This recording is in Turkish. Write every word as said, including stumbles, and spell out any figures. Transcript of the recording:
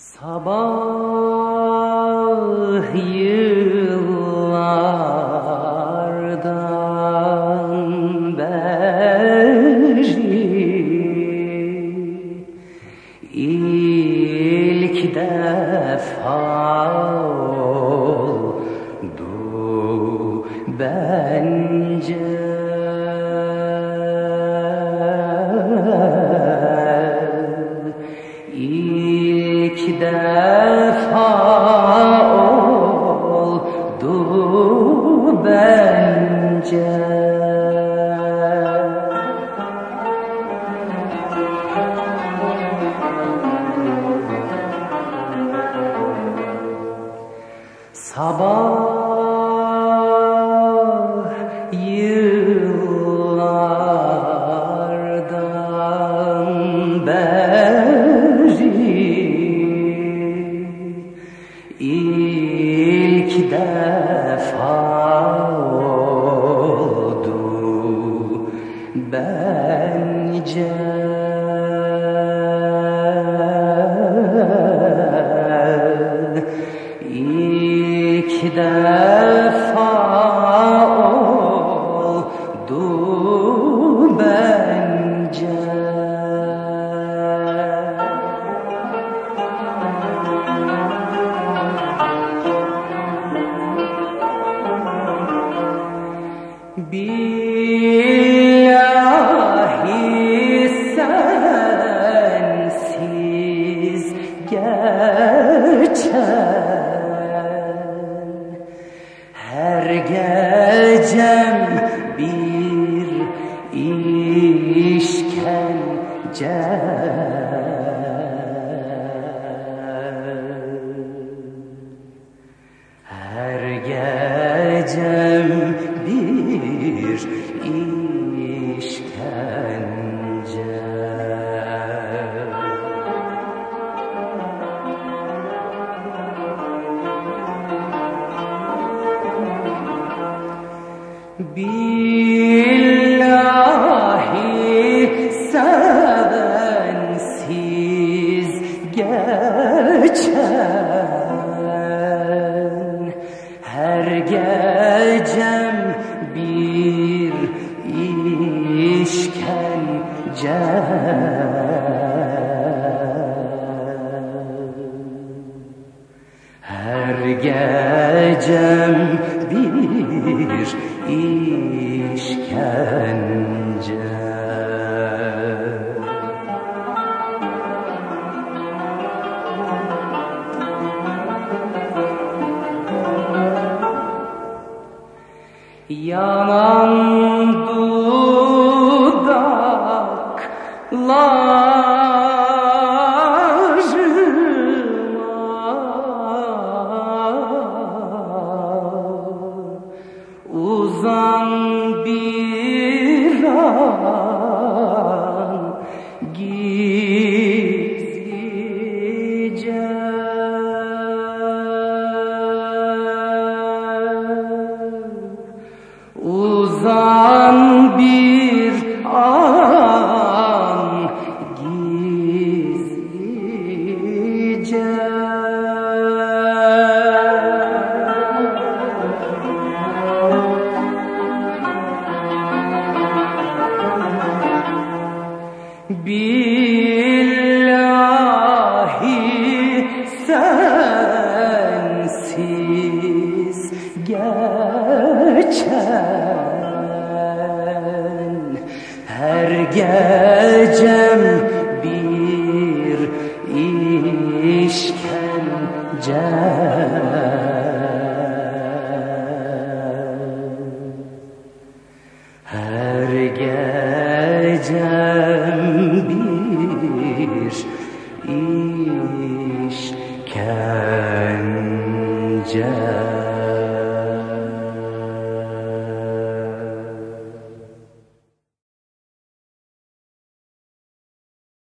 Sabah yıllardan beri ilk defa oldu bence. İlk defa oldu bence. Sabah yıllardan beri ilk defa oldu bence. İlk defa oldu bence. Billahi sensiz geçen her gecem bir işkence. Her gecem bir işkence. Billahi sensiz geçen her gecem bir işkence. Her gecem bir işkence. Yanan dudaklarıma uzan bir an gizlice. Uzan bir an gizlice. Billahi sensiz geçen her gecem bir işkence. Her gecem bir işkence.